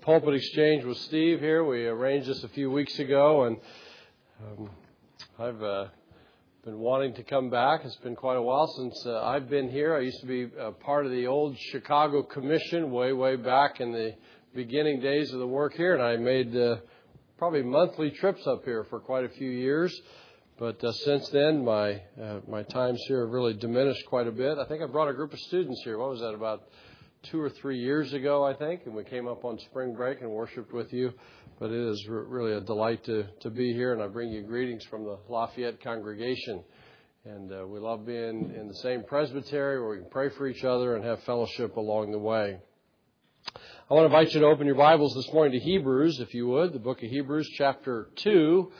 pulpit exchange with Steve here. We arranged this a few weeks ago, and I've been wanting to come back. It's been quite a while since I've been here. I used to be part of the old Chicago Commission way back in the beginning days of the work here, and I made probably monthly trips up here for quite a few years. But since then, my times here have really diminished quite a bit. I think I brought a group of students here. What was that, about 2 or 3 years ago, I think, and we came up on spring break and worshiped with you. But it is really a delight to be here, and I bring you greetings from the Lafayette congregation. And we love being in the same presbytery where we can pray for each other and have fellowship along the way. I want to invite you to open your Bibles this morning to Hebrews, if you would, the book of Hebrews, chapter 2.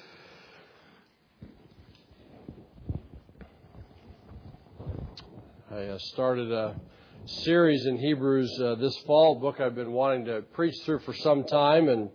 I started a series in Hebrews this fall, a book I've been wanting to preach through for some time, and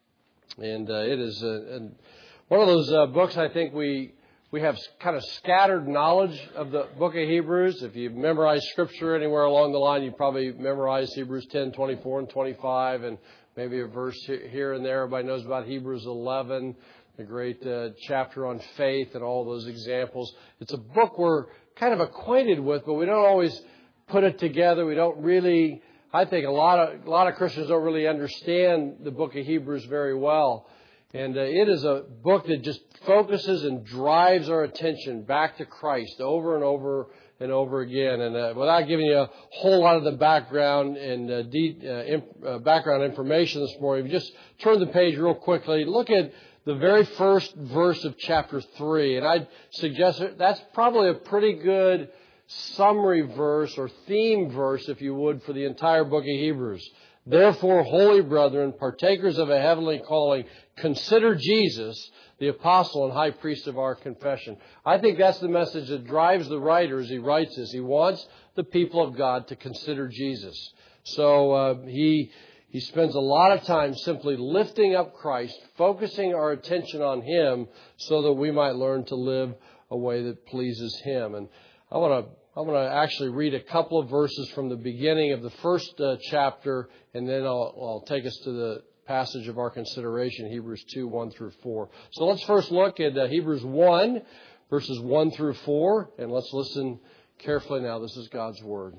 it is one of those books I think we have kind of scattered knowledge of the book of Hebrews. If you've memorized Scripture anywhere along the line, you've probably memorized Hebrews 10, 24, and 25, and maybe a verse here and there. Everybody knows about Hebrews 11, the great chapter on faith and all those examples. It's a book we're kind of acquainted with, but we don't always put it together. We don't really, I think a lot of Christians don't really understand the book of Hebrews very well. And it is a book that just focuses and drives our attention back to Christ over and over and over again. And without giving you a whole lot of the background and background information this morning, just turn the page real quickly. Look at the very first verse of chapter 3. And I'd suggest that's probably a pretty good summary verse or theme verse, if you would, for the entire book of Hebrews. Therefore, holy brethren, partakers of a heavenly calling, consider Jesus, the apostle and high priest of our confession. I think that's the message that drives the writer as he writes this. He wants the people of God to consider Jesus. So he spends a lot of time simply lifting up Christ, focusing our attention on Him so that we might learn to live a way that pleases Him. And I want to actually read a couple of verses from the beginning of the first chapter, and then I'll take us to the passage of our consideration, Hebrews 2, 1 through 4. So let's first look at Hebrews 1, verses 1 through 4, and let's listen carefully now. This is God's Word.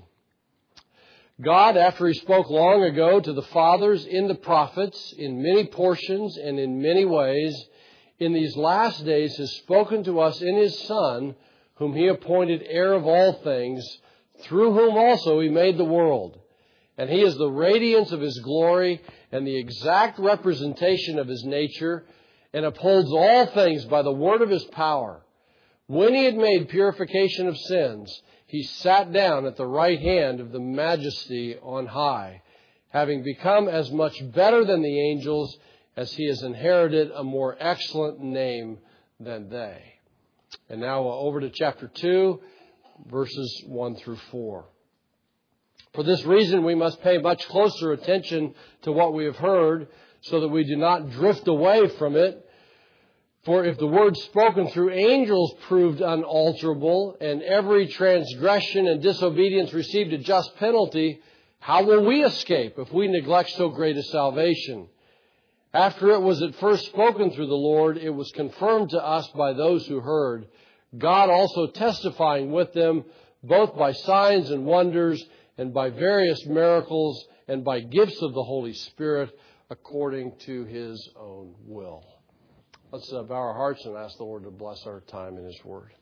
God, after He spoke long ago to the fathers in the prophets, in many portions and in many ways, in these last days has spoken to us in His Son, whom He appointed heir of all things, through whom also He made the world. And He is the radiance of His glory and the exact representation of His nature, and upholds all things by the word of His power. When He had made purification of sins, He sat down at the right hand of the Majesty on high, having become as much better than the angels as He has inherited a more excellent name than they. And now over to chapter 2, verses 1 through 4. For this reason, we must pay much closer attention to what we have heard, so that we do not drift away from it. For if the word spoken through angels proved unalterable, and every transgression and disobedience received a just penalty, how will we escape if we neglect so great a salvation? After it was at first spoken through the Lord, it was confirmed to us by those who heard, God also testifying with them, both by signs and wonders, and by various miracles, and by gifts of the Holy Spirit, according to His own will. Let's bow our hearts and ask the Lord to bless our time in His Word.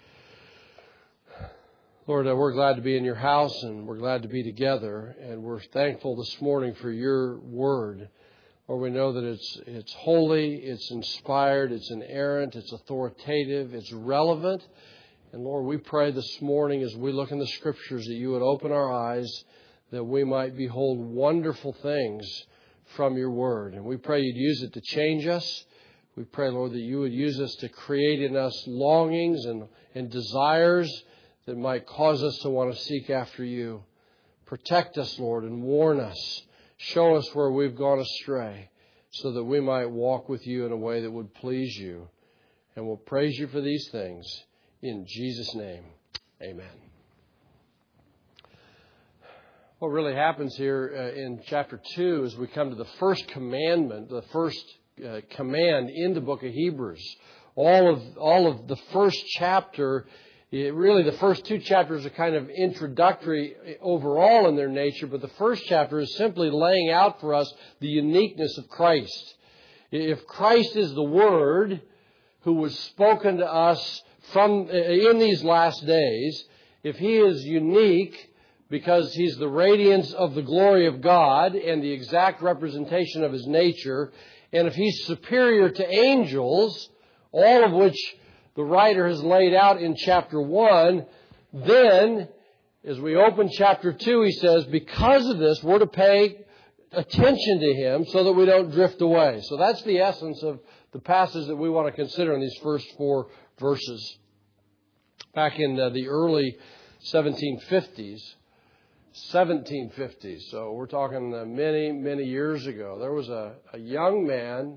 Lord, we're glad to be in Your house, and we're glad to be together, and we're thankful this morning for Your Word. Lord, we know that it's holy, it's inspired, it's inerrant, it's authoritative, it's relevant. And Lord, we pray this morning as we look in the Scriptures that You would open our eyes, that we might behold wonderful things from Your Word. And we pray You'd use it to change us. We pray, Lord, that You would use us to create in us longings and desires that might cause us to want to seek after You. Protect us, Lord, and warn us. Show us where we've gone astray, so that we might walk with You in a way that would please You. And we'll praise You for these things. In Jesus' name, amen. What really happens here in chapter 2 is we come to the first commandment, the first command in the book of Hebrews. All of the first chapter, really the first two chapters are kind of introductory overall in their nature, but the first chapter is simply laying out for us the uniqueness of Christ. If Christ is the Word who was spoken to us in these last days, if He is unique because He's the radiance of the glory of God and the exact representation of His nature, and if He's superior to angels, all of which the writer has laid out in chapter 1, then, as we open chapter 2, he says, because of this, we're to pay attention to Him so that we don't drift away. So that's the essence of the passage that we want to consider in these first 4 verses. Back in the early 1750s, so we're talking many, many years ago, there was a young man,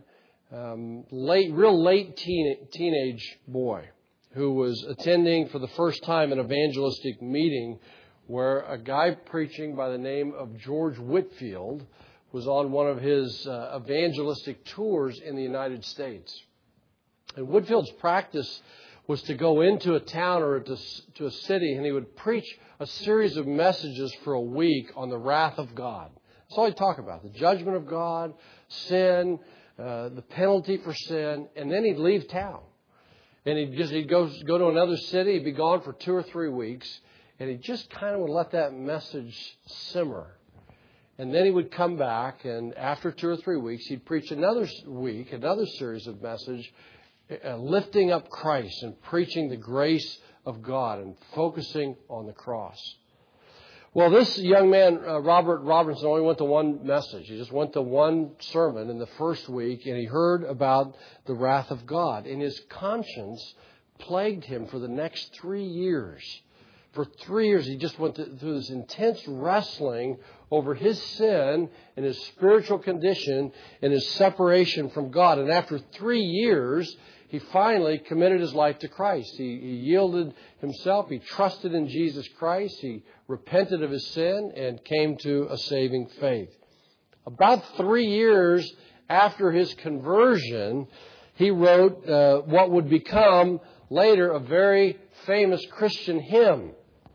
real late teenage boy, who was attending for the first time an evangelistic meeting where a guy preaching by the name of George Whitefield was on one of his evangelistic tours in the United States. And Whitefield's practice was to go into a town or to a city, and he would preach a series of messages for a week on the wrath of God. That's all he'd talk about, the judgment of God, sin, the penalty for sin, and then he'd leave town. And he'd go to another city, he'd be gone for 2 or 3 weeks, and he just kind of would let that message simmer. And then he would come back, and after 2 or 3 weeks, he'd preach another week, another series of messages, lifting up Christ and preaching the grace of God and focusing on the cross. Well, this young man, Robert Robertson, only went to one message. He just went to one sermon in the first week, and he heard about the wrath of God. And his conscience plagued him for the next 3 years. For 3 years, he just went through this intense wrestling over his sin and his spiritual condition and his separation from God. And after 3 years, he finally committed his life to Christ. He yielded himself. He trusted in Jesus Christ. He repented of his sin and came to a saving faith. About 3 years after his conversion, he wrote what would become later a very famous Christian hymn.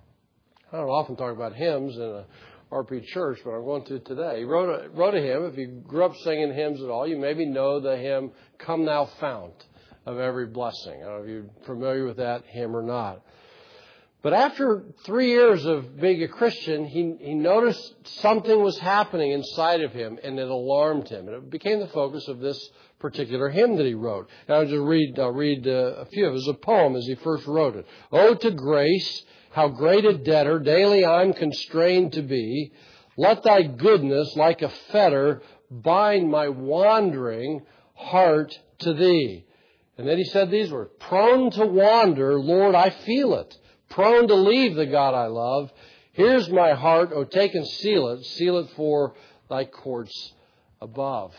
I don't often talk about hymns in a RP church, but I'm going to today. He wrote a hymn. If you grew up singing hymns at all, you maybe know the hymn, Come Thou Fount of Every Blessing. I don't know if you're familiar with that hymn or not. But after 3 years of being a Christian, he noticed something was happening inside of him, and it alarmed him. And it became the focus of this particular hymn that he wrote. And I'll read a few of it. It was a poem as he first wrote it. Oh, to grace, how great a debtor daily I'm constrained to be. Let thy goodness, like a fetter, bind my wandering heart to thee. And then he said these words, prone to wander, Lord, I feel it. Prone to leave the God I love. Here's my heart, oh, take and seal it for thy courts above.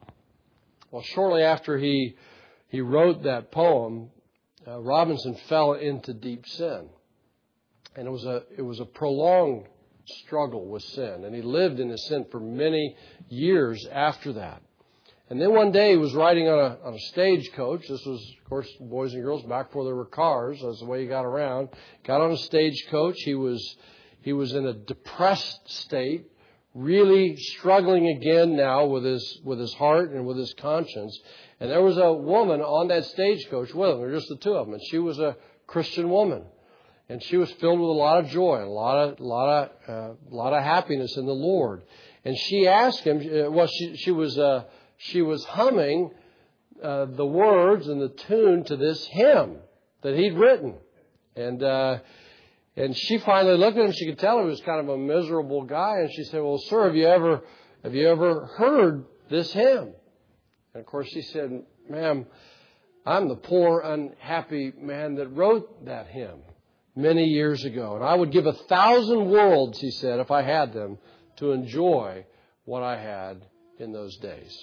Well, shortly after he wrote that poem, Robinson fell into deep sin. And it was a prolonged struggle with sin. And he lived in his sin for many years after that. And then one day he was riding on a stagecoach. This was, of course, boys and girls, back before there were cars. That's the way he got around. Got on a stagecoach. He was in a depressed state, really struggling again now with his heart and with his conscience. And there was a woman on that stagecoach with him. There were just the two of them. And she was a Christian woman. And she was filled with a lot of joy, a lot of happiness in the Lord. And she asked him, she was humming the words and the tune to this hymn that he'd written. And she finally looked at him. She could tell he was kind of a miserable guy. And she said, well, sir, have you ever heard this hymn? And of course she said, ma'am, I'm the poor, unhappy man that wrote that hymn many years ago. And I would give 1,000 worlds, he said, if I had them, to enjoy what I had in those days.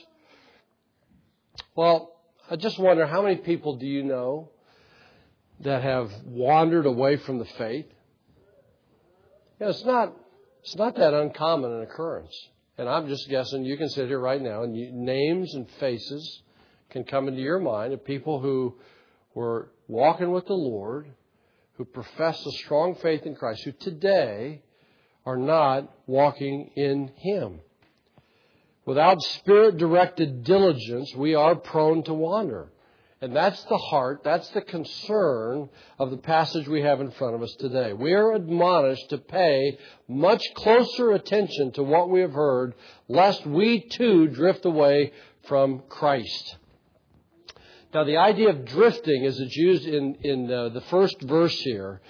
Well, I just wonder, how many people do you know that have wandered away from the faith? You know, It's not that uncommon an occurrence. And I'm just guessing you can sit here right now and names and faces can come into your mind of people who were walking with the Lord, who professed a strong faith in Christ, who today are not walking in Him. Without Spirit-directed diligence, we are prone to wander. And that's the heart, that's the concern of the passage we have in front of us today. We are admonished to pay much closer attention to what we have heard, lest we too drift away from Christ. Now, the idea of drifting, as it's used in the first verse here,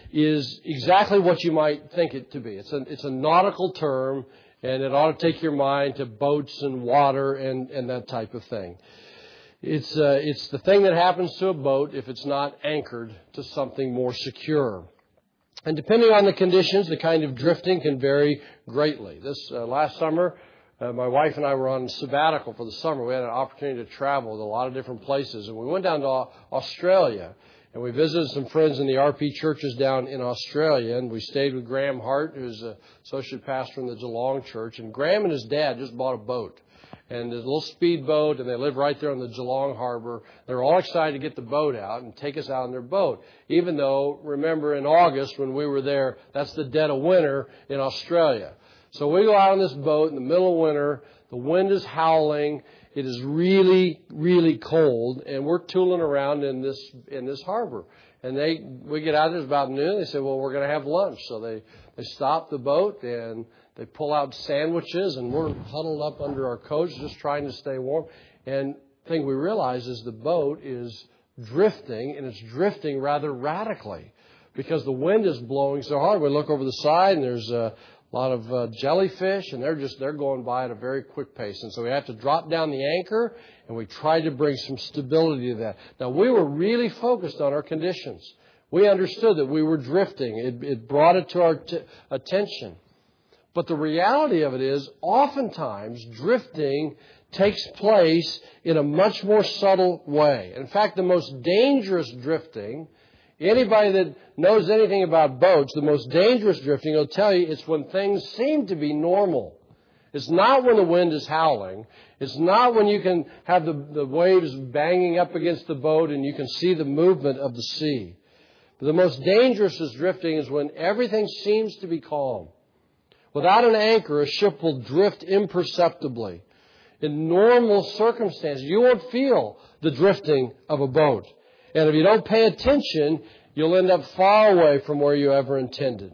is exactly what you might think it to be. It's a nautical term, and it ought to take your mind to boats and water and that type of thing. It's the thing that happens to a boat if it's not anchored to something more secure. And depending on the conditions, the kind of drifting can vary greatly. This last summer, my wife and I were on sabbatical for the summer. We had an opportunity to travel to a lot of different places. And we went down to Australia, and we visited some friends in the RP churches down in Australia. And we stayed with Graham Hart, who's an associate pastor in the Geelong church. And Graham and his dad just bought a boat. And there's a little speedboat, and they live right there on the Geelong Harbor. They're all excited to get the boat out and take us out on their boat. Even though, remember, in August when we were there, that's the dead of winter in Australia. So we go out on this boat in the middle of winter. The wind is howling. It is really, really cold, and we're tooling around in this harbor. And we get out there, it's about noon. They say, well, we're going to have lunch. So they stop the boat, and they pull out sandwiches, and we're huddled up under our coats just trying to stay warm. And the thing we realize is the boat is drifting, and it's drifting rather radically because the wind is blowing so hard. We look over the side, and there's a lot of jellyfish, and they're going by at a very quick pace. And so we have to drop down the anchor, and we try to bring some stability to that. Now, we were really focused on our conditions. We understood that we were drifting. It brought it to our attention. But the reality of it is, oftentimes, drifting takes place in a much more subtle way. In fact, the most dangerous drifting, anybody that knows anything about boats, the most dangerous drifting will tell you it's when things seem to be normal. It's not when the wind is howling. It's not when you can have the waves banging up against the boat and you can see the movement of the sea. But the most dangerous drifting is when everything seems to be calm. Without an anchor, a ship will drift imperceptibly. In normal circumstances, you won't feel the drifting of a boat. And if you don't pay attention, you'll end up far away from where you ever intended.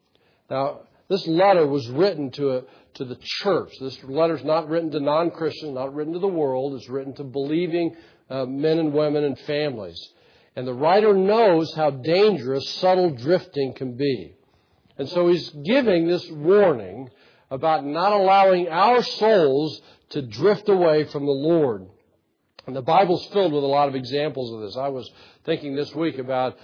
Now, this letter was written to the church. This letter's not written to non-Christians, not written to the world. It's written to believing men and women and families. And the writer knows how dangerous subtle drifting can be. And so he's giving this warning about not allowing our souls to drift away from the Lord. And the Bible's filled with a lot of examples of this. I was thinking this week about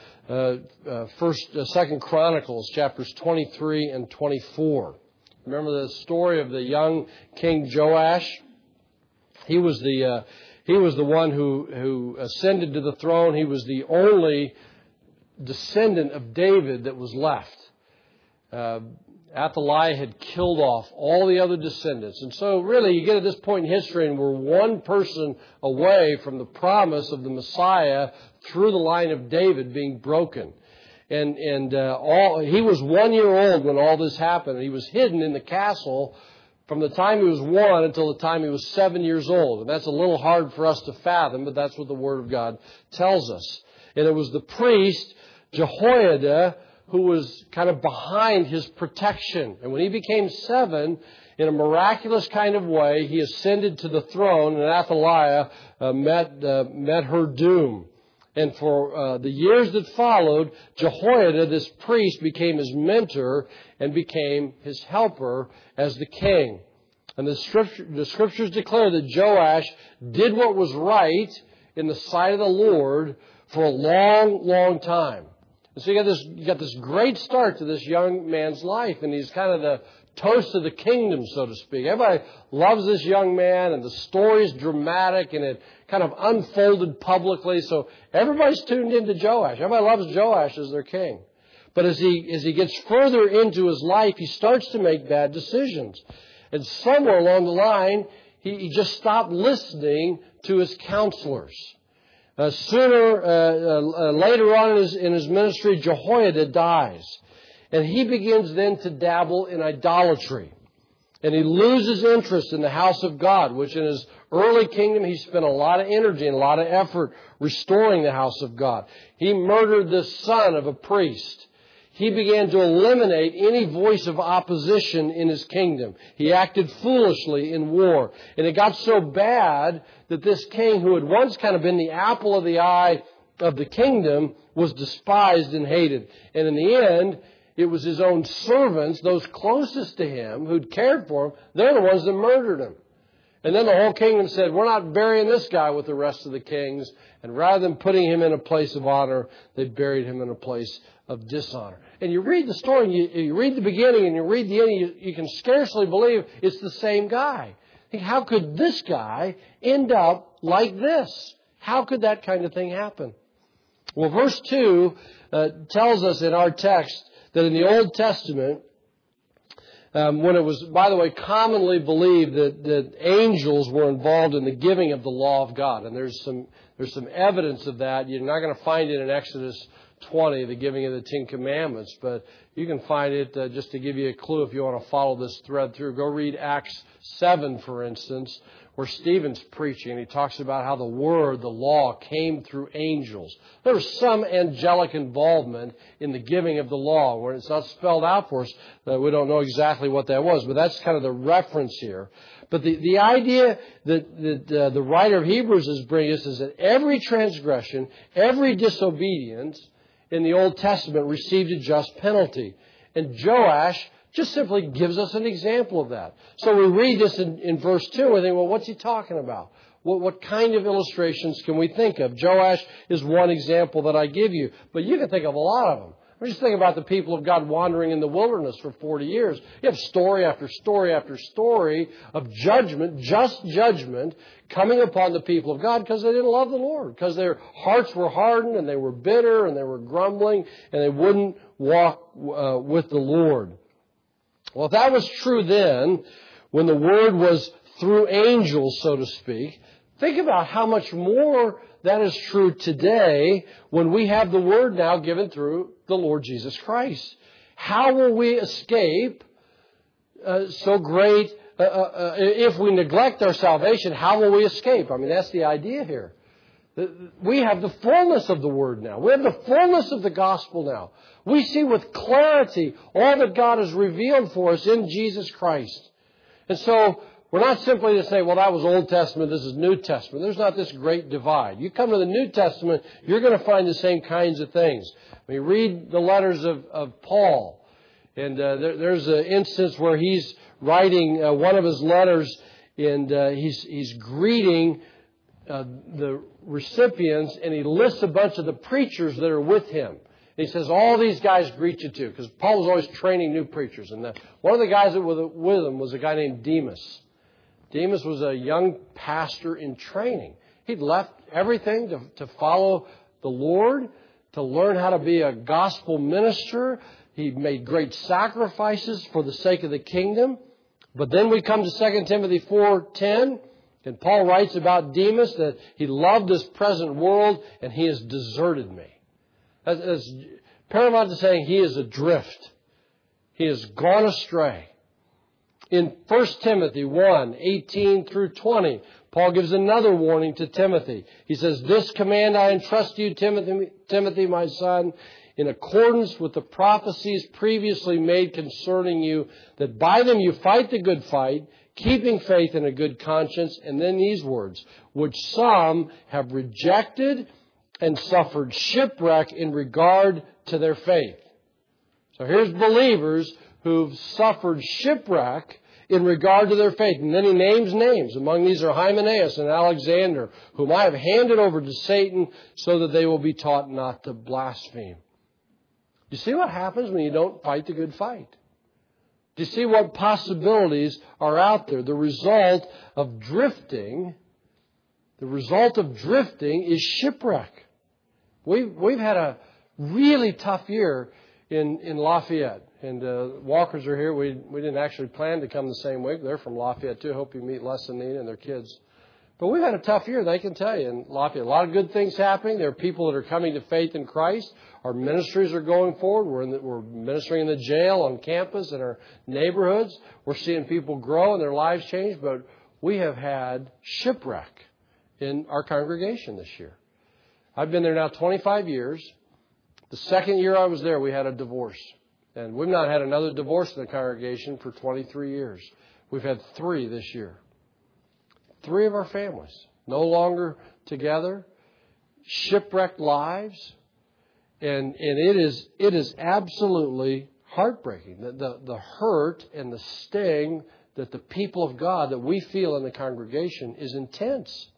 2 Chronicles chapters 23 and 24. Remember the story of the young King Joash? He was the one who ascended to the throne. He was the only descendant of David that was left. Athaliah had killed off all the other descendants. And so really you get at this point in history and we're one person away from the promise of the Messiah through the line of David being broken. And he was 1 year old when all this happened. He was hidden in the castle from the time he was 1 until the time he was 7 years old. And that's a little hard for us to fathom, but that's what the Word of God tells us. And it was the priest, Jehoiada, who was kind of behind his protection. And when he became 7, in a miraculous kind of way, he ascended to the throne, and Athaliah met her doom. And for the years that followed, Jehoiada, this priest, became his mentor and became his helper as the king. And the scriptures declare that Joash did what was right in the sight of the Lord for a long, long time. And so you got this great start to this young man's life, and he's kind of the toast of the kingdom, so to speak. Everybody loves this young man, and the story's dramatic, and it kind of unfolded publicly. So everybody's tuned into Joash. Everybody loves Joash as their king. But as he gets further into his life, he starts to make bad decisions. And somewhere along the line, he just stopped listening to his counselors. Later on in his ministry, Jehoiada dies. And he begins then to dabble in idolatry. And he loses interest in the house of God, which in his early kingdom, he spent a lot of energy and a lot of effort restoring the house of God. He murdered the son of a priest. He began to eliminate any voice of opposition in his kingdom. He acted foolishly in war. And it got so bad that this king, who had once kind of been the apple of the eye of the kingdom, was despised and hated. And in the end, it was his own servants, those closest to him, who'd cared for him, they're the ones that murdered him. And then the whole kingdom said, we're not burying this guy with the rest of the kings. And rather than putting him in a place of honor, they buried him in a place of dishonor. And you read the story, you read the beginning and you read the end, you can scarcely believe it's the same guy. How could this guy end up like this? How could that kind of thing happen? Well, verse 2 tells us in our text that in the Old Testament, when it was, by the way, commonly believed that angels were involved in the giving of the law of God. And there's some evidence of that. You're not going to find it in Exodus 20, the giving of the Ten Commandments, but you can find it just to give you a clue if you want to follow this thread through. Go read Acts 7, for instance, where Stephen's preaching, and he talks about how the word, the law, came through angels. There was some angelic involvement in the giving of the law, where it's not spelled out for us. We don't know exactly what that was, but that's kind of the reference here. But the idea that the writer of Hebrews is bringing us is that every transgression, every disobedience in the Old Testament received a just penalty. And Joash just simply gives us an example of that. So we read this in verse 2 and we think, well, what's he talking about? What kind of illustrations can we think of? Joash is one example that I give you, but you can think of a lot of them. Just think about the people of God wandering in the wilderness for 40 years. You have story after story after story of judgment, just judgment, coming upon the people of God because they didn't love the Lord, because their hearts were hardened and they were bitter and they were grumbling and they wouldn't walk with the Lord. Well, if that was true then, when the word was through angels, so to speak, think about how much more that is true today when we have the word now given through the Lord Jesus Christ. How will we escape so great, if we neglect our salvation, how will we escape? I mean, that's the idea here. We have the fullness of the Word now. We have the fullness of the gospel now. We see with clarity all that God has revealed for us in Jesus Christ. And so we're not simply to say, well, that was Old Testament, this is New Testament. There's not this great divide. You come to the New Testament, you're going to find the same kinds of things. I mean, read the letters of Paul. And there's an instance where he's writing one of his letters, and he's greeting the recipients, and he lists a bunch of the preachers that are with him. And he says, all these guys greet you too, because Paul was always training new preachers. And one of the guys that was with him was a guy named Demas. Demas was a young pastor in training. He'd left everything to follow the Lord, to learn how to be a gospel minister. He made great sacrifices for the sake of the kingdom. But then we come to 2 Timothy 4:10, and Paul writes about Demas that he loved this present world and he has deserted me. That's paramount to saying he is adrift. He has gone astray. In 1 Timothy 1:18 through 20, Paul gives another warning to Timothy. He says, this command I entrust to you, Timothy, my son, in accordance with the prophecies previously made concerning you, that by them you fight the good fight, keeping faith and a good conscience. And then these words, which some have rejected and suffered shipwreck in regard to their faith. So here's believers who've suffered shipwreck in regard to their faith. And then he names names. Among these are Hymenaeus and Alexander, whom I have handed over to Satan so that they will be taught not to blaspheme. Do you see what happens when you don't fight the good fight? Do you see what possibilities are out there? The result of drifting is shipwreck. We've had a really tough year in Lafayette. And Walkers are here. We didn't actually plan to come the same week. They're from Lafayette, too. Hope you meet Les and Nina and their kids. But we've had a tough year, they can tell you. In Lafayette, a lot of good things happening. There are people that are coming to faith in Christ. Our ministries are going forward. We're ministering in the jail, on campus, in our neighborhoods. We're seeing people grow and their lives change. But we have had shipwreck in our congregation this year. I've been there now 25 years. The second year I was there, we had a divorce. And we've not had another divorce in the congregation for 23 years. We've had 3 this year. 3 of our families no longer together, shipwrecked lives, and it is absolutely heartbreaking. The hurt and the sting that the people of God that we feel in the congregation is intense.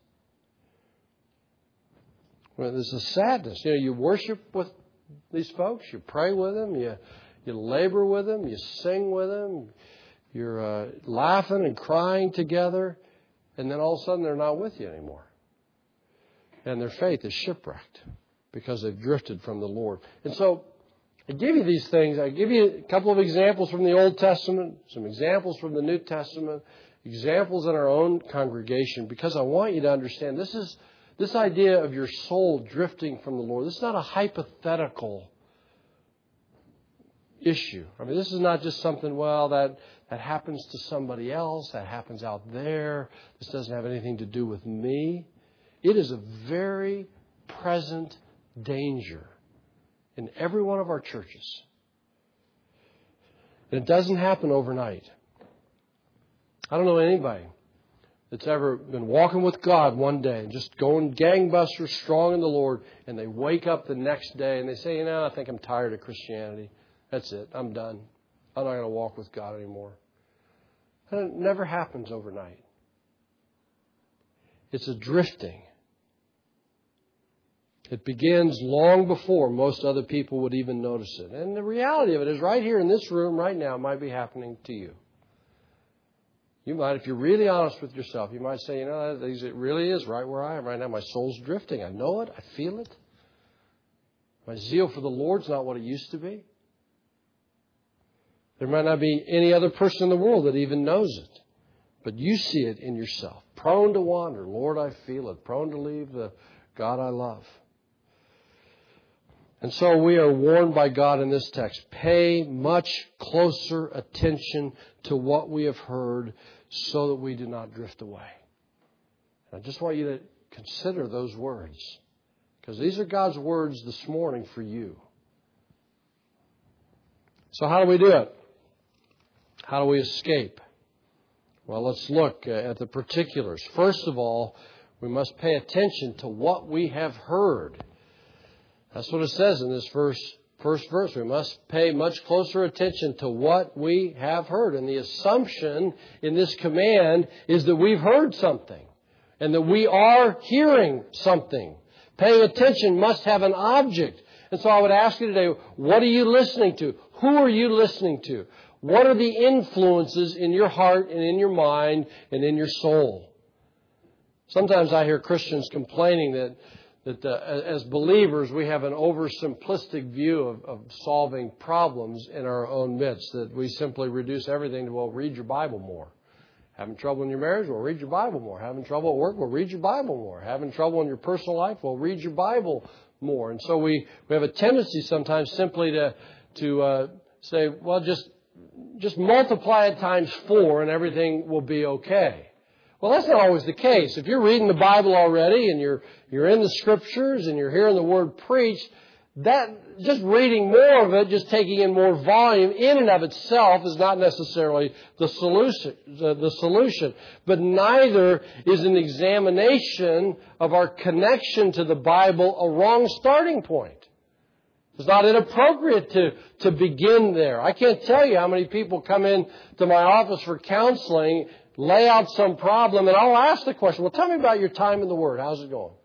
Well, there's a sadness. You worship with these folks, you pray with them, you labor with them, you sing with them, you're laughing and crying together. And then all of a sudden they're not with you anymore. And their faith is shipwrecked because they've drifted from the Lord. And so I give you these things. I give you a couple of examples from the Old Testament, some examples from the New Testament, examples in our own congregation, because I want you to understand this idea of your soul drifting from the Lord. This is not a hypothetical issue. I mean, this is not just something, that happens to somebody else, that happens out there. This doesn't have anything to do with me. It is a very present danger in every one of our churches. And it doesn't happen overnight. I don't know anybody that's ever been walking with God one day and just going gangbusters, strong in the Lord, and they wake up the next day and they say, I think I'm tired of Christianity. That's it. I'm done. I'm not going to walk with God anymore. And it never happens overnight. It's a drifting. It begins long before most other people would even notice it. And the reality of it is right here in this room right now, it might be happening to you. You might, if you're really honest with yourself, you might say, it really is right where I am right now. My soul's drifting. I know it. I feel it. My zeal for the Lord's not what it used to be. There might not be any other person in the world that even knows it. But you see it in yourself. Prone to wander. Lord, I feel it. Prone to leave the God I love. And so we are warned by God in this text. Pay much closer attention to what we have heard so that we do not drift away. And I just want you to consider those words. Because these are God's words this morning for you. So how do we do it? How do we escape? Well, let's look at the particulars. First of all, we must pay attention to what we have heard. That's what it says in this first verse. We must pay much closer attention to what we have heard. And the assumption in this command is that we've heard something and that we are hearing something. Paying attention must have an object. And so I would ask you today, what are you listening to? Who are you listening to? What are the influences in your heart and in your mind and in your soul? Sometimes I hear Christians complaining that as believers we have an oversimplistic view of solving problems in our own midst, that we simply reduce everything to, read your Bible more. Having trouble in your marriage? Well, read your Bible more. Having trouble at work? Well, read your Bible more. Having trouble in your personal life? Well, read your Bible more. And so we have a tendency sometimes simply to say, just multiply it times 4 and everything will be okay. Well, that's not always the case. If you're reading the Bible already and you're in the Scriptures and you're hearing the Word preached, that just reading more of it, just taking in more volume in and of itself is not necessarily the solution. But neither is an examination of our connection to the Bible a wrong starting point. It's not inappropriate to begin there. I can't tell you how many people come in to my office for counseling, lay out some problem, and I'll ask the question, tell me about your time in the Word. How's it going?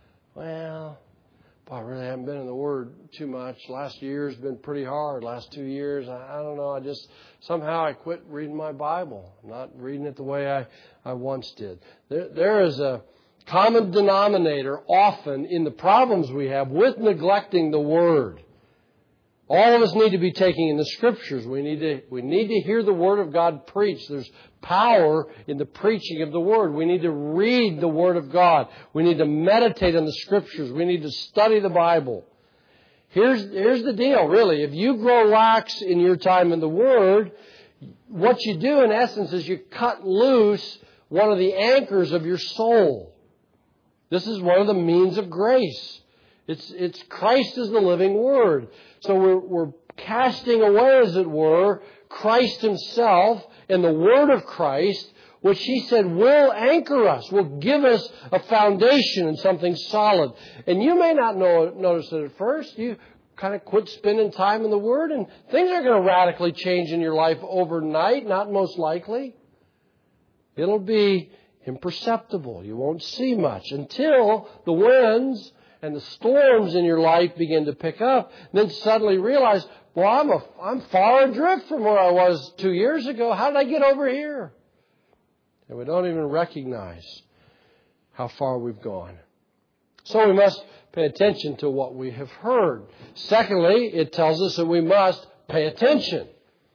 I really haven't been in the Word too much. Last year's been pretty hard. Last 2 years, I don't know. Somehow I quit reading my Bible. I'm not reading it the way I once did. There is a common denominator often in the problems we have with neglecting the Word. All of us need to be taking in the Scriptures. We need to hear the Word of God preached. There's power in the preaching of the Word. We need to read the Word of God. We need to meditate on the Scriptures. We need to study the Bible. Here's the deal, really. If you grow lax in your time in the Word, what you do in essence is you cut loose one of the anchors of your soul. This is one of the means of grace. It's Christ is the living Word. So we're casting away, as it were, Christ Himself and the Word of Christ, which He said will anchor us, will give us a foundation and something solid. And you may not notice it at first. You kind of quit spending time in the Word, and things are going to radically change in your life overnight, not most likely. It'll be imperceptible. You won't see much until the winds and the storms in your life begin to pick up. And then suddenly realize, well, I'm far adrift from where I was 2 years ago. How did I get over here? And we don't even recognize how far we've gone. So we must pay attention to what we have heard. Secondly, it tells us that we must pay attention.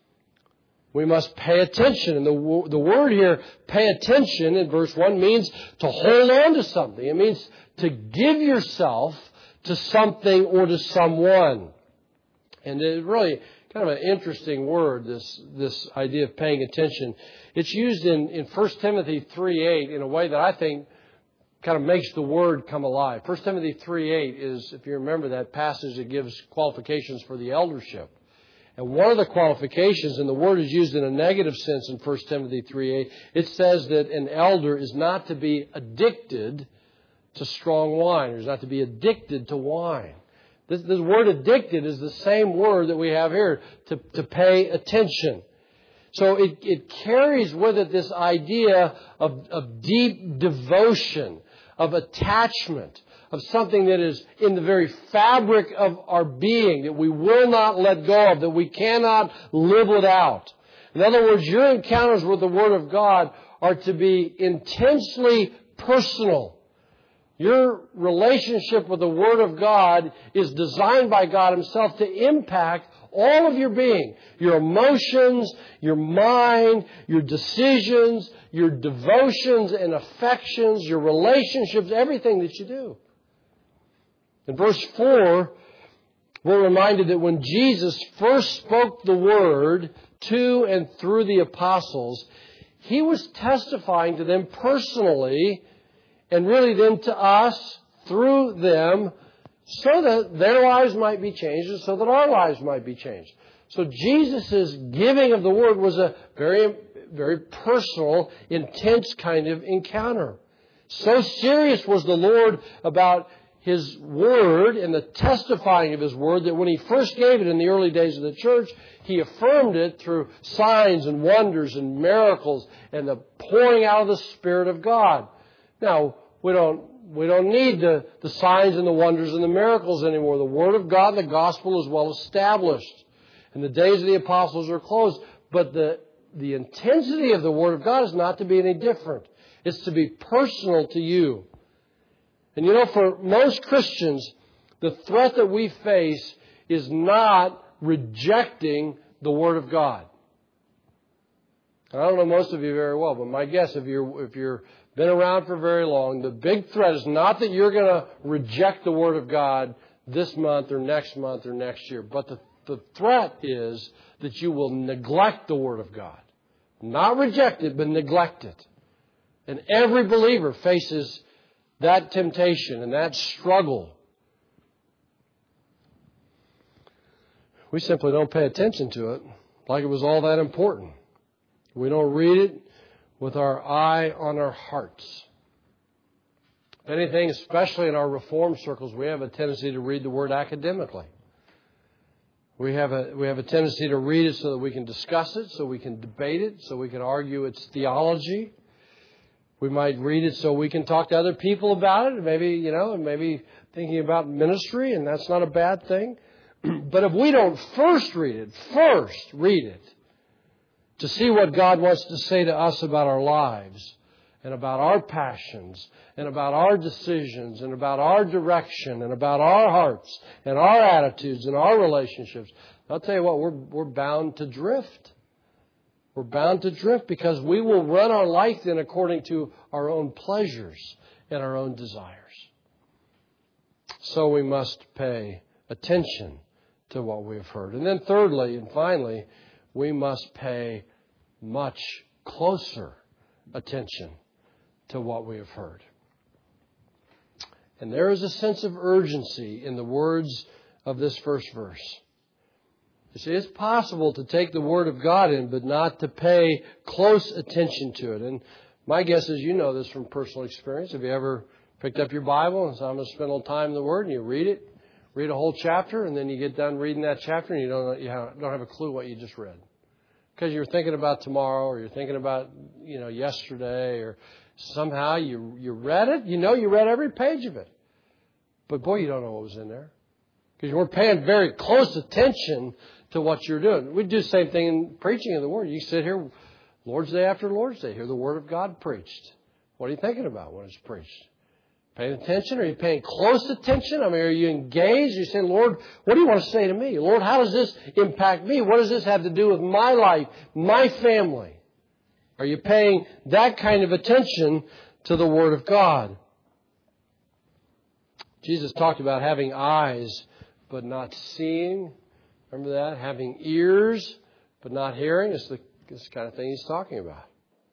We must pay attention. And the word here, pay attention, in verse 1 means to hold on to something. It means to give yourself to something or to someone. And it's really kind of an interesting word, this idea of paying attention. It's used in 1 Timothy 3:8 in a way that I think kind of makes the word come alive. 1 Timothy 3:8 is, if you remember that passage, it gives qualifications for the eldership. And one of the qualifications, and the word is used in a negative sense in 1 Timothy 3:8, it says that an elder is not to be addicted to strong wine, or is not to be addicted to wine. This word addicted is the same word that we have here, to pay attention. So it carries with it this idea of deep devotion, of attachment, of something that is in the very fabric of our being, that we will not let go of, that we cannot live without. In other words, your encounters with the Word of God are to be intensely personal. Your relationship with the Word of God is designed by God Himself to impact all of your being. Your emotions, your mind, your decisions, your devotions and affections, your relationships, everything that you do. In verse 4, we're reminded that when Jesus first spoke the Word to and through the apostles, He was testifying to them personally, and really then to us through them, so that their lives might be changed and so that our lives might be changed. So Jesus' giving of the Word was a very, very personal, intense kind of encounter. So serious was the Lord about His Word and the testifying of His Word that when He first gave it in the early days of the church, He affirmed it through signs and wonders and miracles and the pouring out of the Spirit of God. Now, we don't need the signs and the wonders and the miracles anymore. The Word of God, the gospel, is well established. And the days of the apostles are closed. But the intensity of the Word of God is not to be any different. It's to be personal to you. And you know, for most Christians, the threat that we face is not rejecting the Word of God. I don't know most of you very well, but my guess, if you're been around for very long, the big threat is not that you're going to reject the Word of God this month or next year, but the threat is that you will neglect the Word of God. Not reject it, but neglect it. And every believer faces that temptation and that struggle. We simply don't pay attention to it like it was all that important. We don't read it with our eye on our hearts. If anything, especially in our Reformed circles, we have a tendency to read the Word academically. We have a tendency to read it so that we can discuss it, so we can debate it, so we can argue its theology. We might read it so we can talk to other people about it, maybe thinking about ministry, and that's not a bad thing. But if we don't first read it, to see what God wants to say to us about our lives and about our passions and about our decisions and about our direction and about our hearts and our attitudes and our relationships, I'll tell you what, we're bound to drift. We're bound to drift because we will run our life then according to our own pleasures and our own desires. So we must pay attention to what we have heard. And then thirdly and finally, we must pay much closer attention to what we have heard. And there is a sense of urgency in the words of this first verse. You see, it's possible to take the Word of God in, but not to pay close attention to it. And my guess is you know this from personal experience. Have you ever picked up your Bible and said, I'm going to spend a little time in the Word, and you read it, read a whole chapter, and then you get done reading that chapter, and you don't have a clue what you just read. Because you're thinking about tomorrow, or you're thinking about, yesterday, or somehow you read it. You read every page of it. But boy, you don't know what was in there. Because you weren't paying very close attention to what you're doing. We do the same thing in preaching of the Word. You sit here Lord's Day after Lord's Day, hear the Word of God preached. What are you thinking about when it's preached? Paying attention? Are you paying close attention? Are you engaged? You say, Lord, what do you want to say to me? Lord, how does this impact me? What does this have to do with my life, my family? Are you paying that kind of attention to the Word of God? Jesus talked about having eyes but not seeing. Remember that? Having ears but not hearing. It's the kind of thing he's talking about.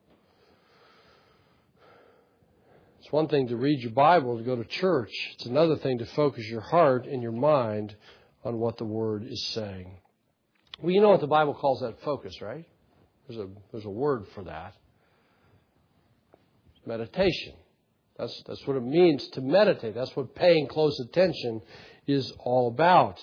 It's one thing to read your Bible, to go to church. It's another thing to focus your heart and your mind on what the Word is saying. Well, you know what the Bible calls that focus, right? There's a word for that. Meditation. That's what it means to meditate. That's what paying close attention is all about.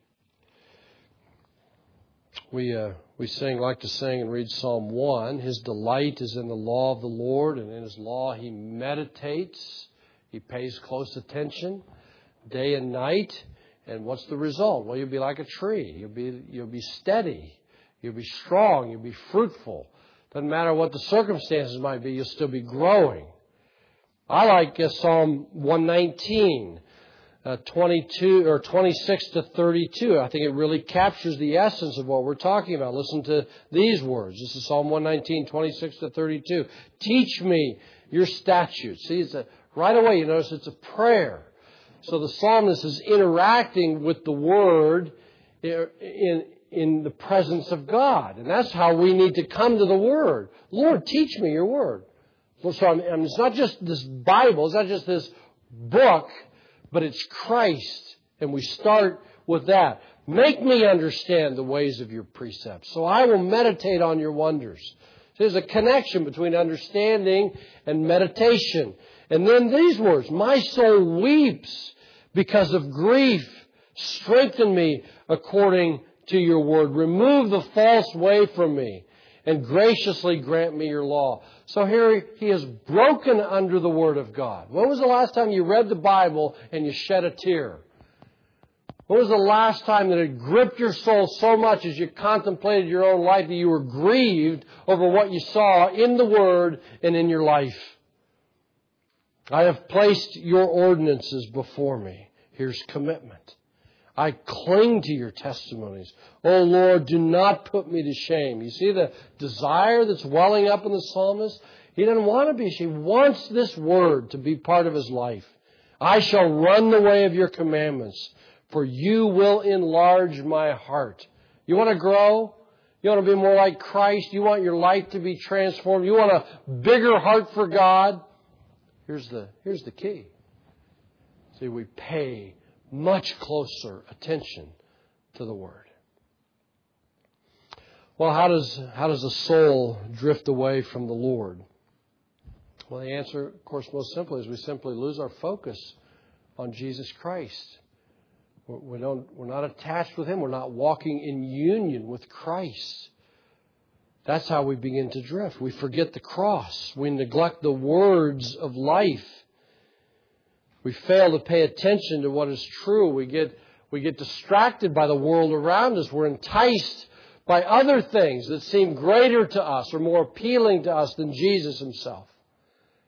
We like to sing and read Psalm 1. His delight is in the law of the Lord, and in His law He meditates. He pays close attention day and night. And what's the result? Well, you'll be like a tree. You'll be steady. You'll be strong. You'll be fruitful. Doesn't matter what the circumstances might be, you'll still be growing. I like Psalm 119. 22 or 26 to 32. I think it really captures the essence of what we're talking about. Listen to these words. This is Psalm 119, 26 to 32. Teach me your statutes. See, right away you notice it's a prayer. So the psalmist is interacting with the Word in the presence of God. And that's how we need to come to the Word. Lord, teach me your Word. So it's not just this Bible. It's not just this book. But it's Christ, and we start with that. Make me understand the ways of your precepts, so I will meditate on your wonders. There's a connection between understanding and meditation. And then these words, my soul weeps because of grief. Strengthen me according to your word. Remove the false way from me, and graciously grant me your law. So here he is broken under the Word of God. When was the last time you read the Bible and you shed a tear? When was the last time that it gripped your soul so much as you contemplated your own life that you were grieved over what you saw in the Word and in your life? I have placed your ordinances before me. Here's commitment. I cling to your testimonies. Oh Lord, do not put me to shame. You see the desire that's welling up in the psalmist? He doesn't want to be ashamed. He wants this word to be part of his life. I shall run the way of your commandments, for you will enlarge my heart. You want to grow? You want to be more like Christ? You want your life to be transformed? You want a bigger heart for God? Here's the key. See, we pay much closer attention to the Word. Well, how does a soul drift away from the Lord? Well, the answer, of course, most simply is we simply lose our focus on Jesus Christ. We're not attached with Him. We're not walking in union with Christ. That's how we begin to drift. We forget the cross. We neglect the words of life. We fail to pay attention to what is true. We get distracted by the world around us. We're enticed by other things that seem greater to us or more appealing to us than Jesus Himself.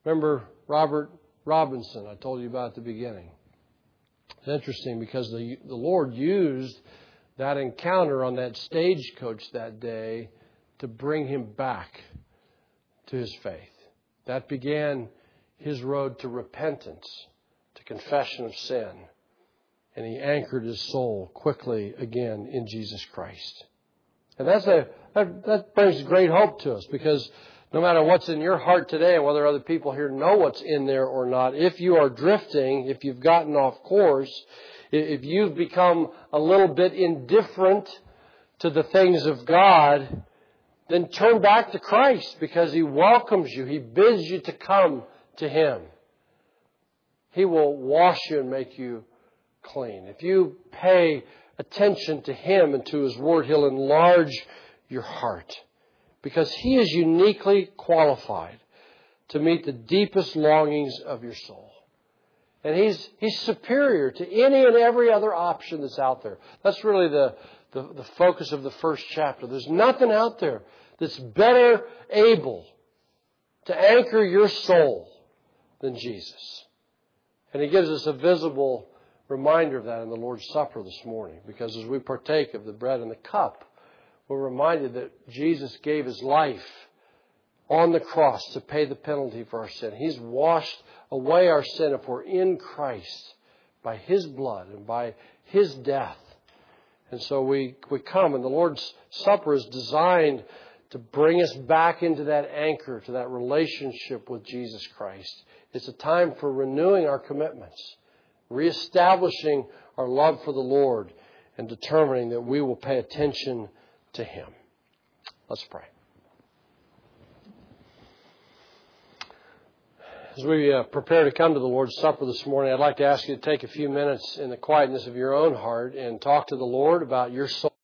Remember Robert Robinson I told you about at the beginning? It's interesting because the Lord used that encounter on that stagecoach that day to bring him back to his faith. That began his road to repentance, to confession of sin. And he anchored his soul quickly again in Jesus Christ. And that brings great hope to us, because no matter what's in your heart today, and whether other people here know what's in there or not, if you are drifting, if you've gotten off course, if you've become a little bit indifferent to the things of God, then turn back to Christ, because He welcomes you. He bids you to come to Him. He will wash you and make you clean. If you pay attention to Him and to His Word, He'll enlarge your heart, because He is uniquely qualified to meet the deepest longings of your soul. And He's superior to any and every other option that's out there. That's really the focus of the first chapter. There's nothing out there that's better able to anchor your soul than Jesus. And He gives us a visible reminder of that in the Lord's Supper this morning, because as we partake of the bread and the cup, we're reminded that Jesus gave His life on the cross to pay the penalty for our sin. He's washed away our sin if we're in Christ by His blood and by His death. And so we come, and the Lord's Supper is designed to bring us back into that anchor, to that relationship with Jesus Christ. It's a time for renewing our commitments, reestablishing our love for the Lord, and determining that we will pay attention to Him. Let's pray. As we prepare to come to the Lord's Supper this morning, I'd like to ask you to take a few minutes in the quietness of your own heart and talk to the Lord about your soul.